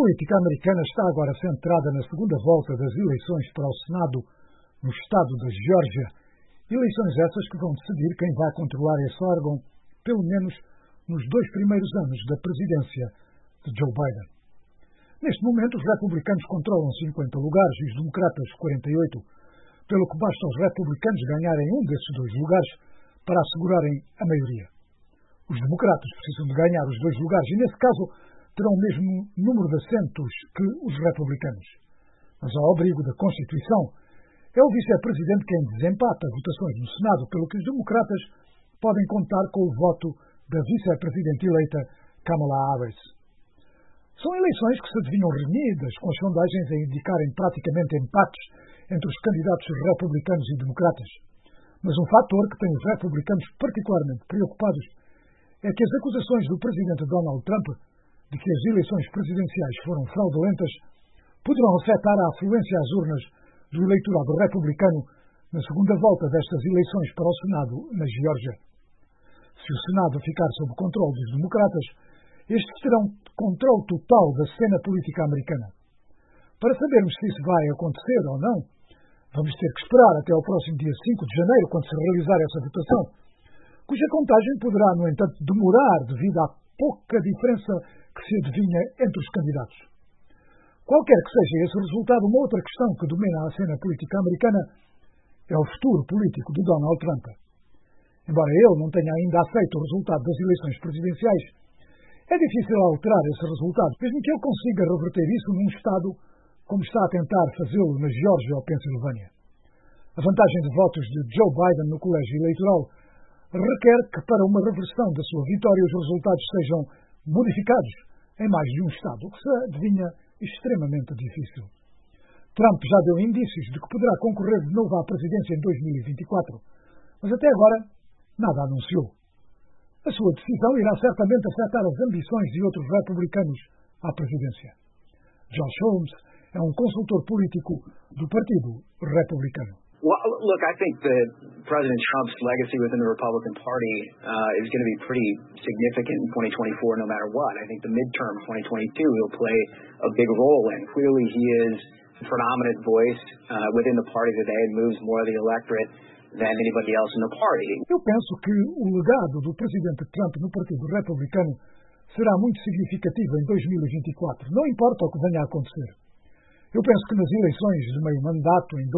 política americana está agora centrada na segunda volta das eleições para o Senado no estado da Geórgia, eleições essas que vão decidir quem vai controlar esse órgão, pelo menos nos 2 primeiros anos da presidência de Joe Biden. Neste momento, os republicanos controlam 50 lugares e os democratas 48, pelo que basta aos republicanos ganharem um desses 2 lugares para assegurarem a maioria. Os democratas precisam de ganhar os 2 lugares e, nesse caso, terão o mesmo número de assentos que os republicanos. Mas, ao abrigo da Constituição, é o vice-presidente quem desempata votações no Senado, pelo que os democratas podem contar com o voto da vice-presidente eleita Kamala Harris. São eleições que se adivinham renhidas, com as sondagens a indicarem praticamente empates entre os candidatos republicanos e democratas. Mas um fator que tem os republicanos particularmente preocupados é que as acusações do presidente Donald Trump de que as eleições presidenciais foram fraudulentas poderão afetar a afluência às urnas do eleitorado republicano na segunda volta destas eleições para o Senado na Geórgia. Se o Senado ficar sob controle dos democratas, estes terão controle total da cena política americana. Para sabermos se isso vai acontecer ou não, vamos ter que esperar até ao próximo dia 5 de janeiro, quando se realizar essa votação, cuja contagem poderá, no entanto, demorar devido à pouca diferença que se adivinha entre os candidatos. Qualquer que seja esse resultado, uma outra questão que domina a cena política americana é o futuro político de Donald Trump. Embora ele não tenha ainda aceito o resultado das eleições presidenciais, é difícil alterar esse resultado, mesmo que ele consiga reverter isso num estado como está a tentar fazê-lo na Geórgia ou Pensilvânia. A vantagem de votos de Joe Biden no colégio eleitoral requer que, para uma reversão da sua vitória, os resultados sejam modificados em mais de um estado, o que se adivinha extremamente difícil. Trump já deu indícios de que poderá concorrer de novo à presidência em 2024, mas até agora nada anunciou. A sua decisão irá certamente afetar as ambições de outros republicanos à presidência. Josh Holmes é um consultor político do Partido Republicano. Well, look, I think that President Trump's legacy within the Republican Party is going to be pretty significant in 2024 no matter what. I think the midterm 2022 he'll play a big role in. Clearly he is a predominant voice within the party today and moves more of the electorate than anybody else in the party. Eu penso que o legado do presidente Trump no Partido Republicano será muito significativo em 2024, não importa o que venha a acontecer. Eu penso que nas eleições de meio mandato, em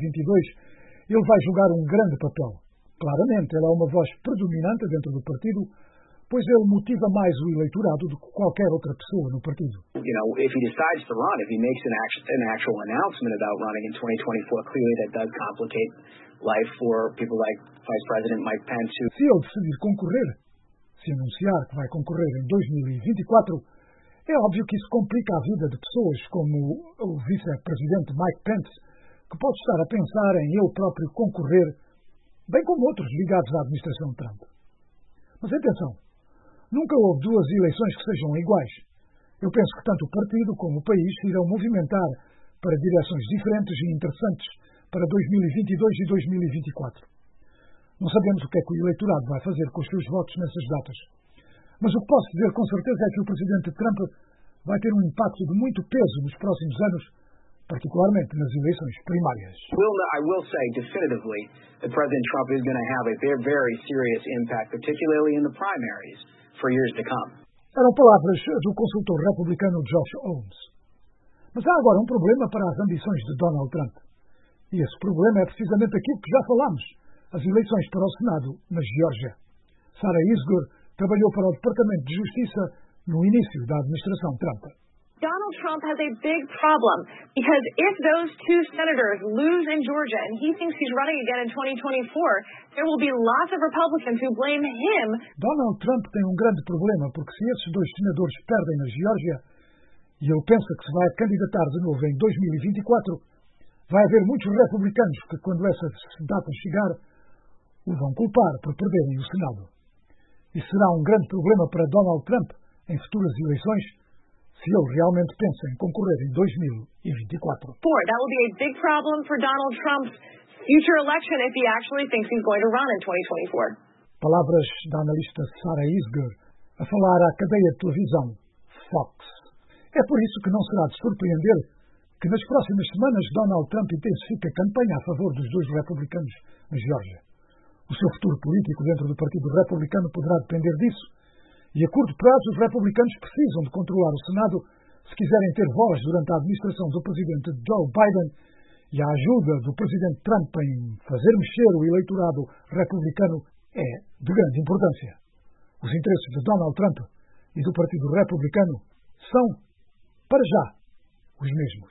2022, ele vai jogar um grande papel. Claramente, ele é uma voz predominante dentro do partido, pois ele motiva mais o eleitorado do que qualquer outra pessoa no partido. You know, if he decides to run, if he makes an actual announcement about running in 2024, clearly that does complicate life for people like Vice President Mike Pence. Se ele decidir concorrer, se anunciar que vai concorrer em 2024, é óbvio que isso complica a vida de pessoas como o vice-presidente Mike Pence, que pode estar a pensar em ele próprio concorrer, bem como outros ligados à administração Trump. Mas atenção, nunca houve 2 eleições que sejam iguais. Eu penso que tanto o partido como o país se irão movimentar para direções diferentes e interessantes para 2022 e 2024. Não sabemos o que é que o eleitorado vai fazer com os seus votos nessas datas. Mas o que posso dizer com certeza é que o presidente Trump vai ter um impacto de muito peso nos próximos anos, particularmente nas eleições primárias. I will say definitively that President Trump is going to have a very, very serious impact, particularly in the primaries, for years to come. Eram palavras do consultor republicano Josh Holmes. Mas há agora um problema para as ambições de Donald Trump. E esse problema é precisamente aquilo que já falámos, as eleições para o Senado na Geórgia. Sarah Isgur trabalhou para o Departamento de Justiça no início da administração Trump. Donald Trump has a big problem because if those 2 senators lose in Georgia and he thinks he's running again in 2024, there will be lots of Republicans who blame him. Donald Trump tem um grande problema porque se esses 2 senadores perdem na Geórgia e ele pensa que se vai candidatar de novo em 2024, vai haver muitos republicanos que, quando essa data chegar, o vão culpar por perderem o Senado. Isso será um grande problema para Donald Trump em futuras eleições, se ele realmente pensa em concorrer em 2024. That will be a big problem for Donald Trump's future election if he actually thinks he's going to run in 2024. Palavras da analista Sarah Isgur a falar à cadeia de televisão Fox. É por isso que não será de surpreender que nas próximas semanas Donald Trump intensifique a campanha a favor dos dois republicanos na Geórgia. O seu futuro político dentro do Partido Republicano poderá depender disso, e a curto prazo os republicanos precisam de controlar o Senado se quiserem ter voz durante a administração do presidente Joe Biden, e a ajuda do presidente Trump em fazer mexer o eleitorado republicano é de grande importância. Os interesses de Donald Trump e do Partido Republicano são, para já, os mesmos.